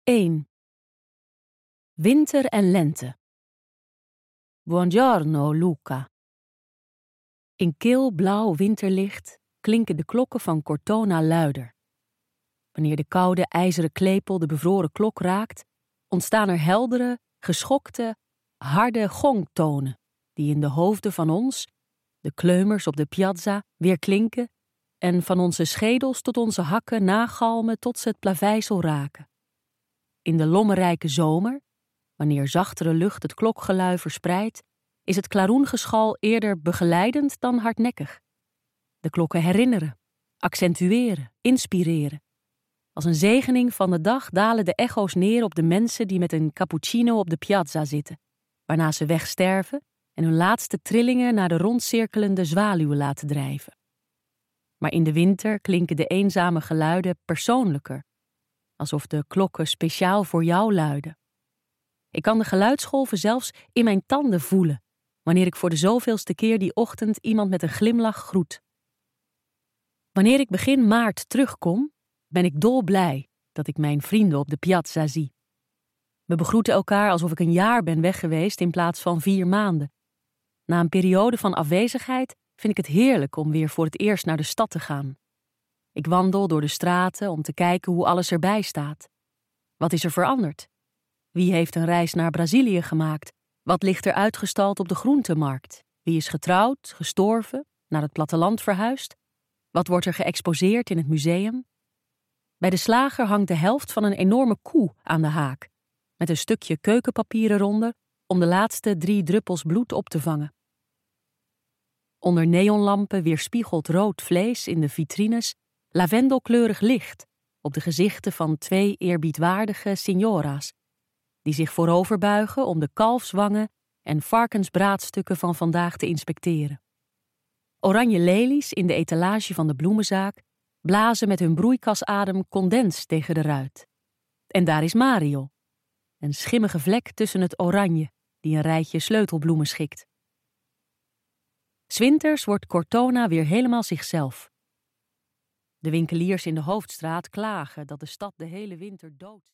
1. Winter en lente. Buongiorno, Luca. In kil blauw winterlicht klinken de klokken van Cortona luider. Wanneer de koude ijzeren klepel de bevroren klok raakt, ontstaan er heldere, geschokte, harde gongtonen die in de hoofden van ons, de kleumers op de piazza, weer klinken en van onze schedels tot onze hakken nagalmen tot ze het plaveisel raken. In de lommerrijke zomer, wanneer zachtere lucht het klokgelui verspreidt, is het klaroengeschal eerder begeleidend dan hardnekkig. De klokken herinneren, accentueren, inspireren. Als een zegening van de dag dalen de echo's neer op de mensen die met een cappuccino op de piazza zitten, waarna ze wegsterven en hun laatste trillingen naar de rondcirkelende zwaluwen laten drijven. Maar in de winter klinken de eenzame geluiden persoonlijker, alsof de klokken speciaal voor jou luiden. Ik kan de geluidsgolven zelfs in mijn tanden voelen, wanneer ik voor de zoveelste keer die ochtend iemand met een glimlach groet. Wanneer ik begin maart terugkom, ben ik dolblij dat ik mijn vrienden op de piazza zie. We begroeten elkaar alsof ik een jaar ben weg geweest in plaats van 4 maanden. Na een periode van afwezigheid vind ik het heerlijk om weer voor het eerst naar de stad te gaan. Ik wandel door de straten om te kijken hoe alles erbij staat. Wat is er veranderd? Wie heeft een reis naar Brazilië gemaakt? Wat ligt er uitgestald op de groentemarkt? Wie is getrouwd, gestorven, naar het platteland verhuisd? Wat wordt er geëxposeerd in het museum? Bij de slager hangt de helft van een enorme koe aan de haak, met een stukje keukenpapier eronder om de laatste 3 druppels bloed op te vangen. Onder neonlampen weerspiegelt rood vlees in de vitrines lavendelkleurig licht op de gezichten van 2 eerbiedwaardige signora's, die zich vooroverbuigen om de kalfswangen en varkensbraadstukken van vandaag te inspecteren. Oranje lelies in de etalage van de bloemenzaak blazen met hun broeikasadem condens tegen de ruit. En daar is Mario, een schimmige vlek tussen het oranje die een rijtje sleutelbloemen schikt. 'S Winters wordt Cortona weer helemaal zichzelf. De winkeliers in de hoofdstraat klagen dat de stad de hele winter dood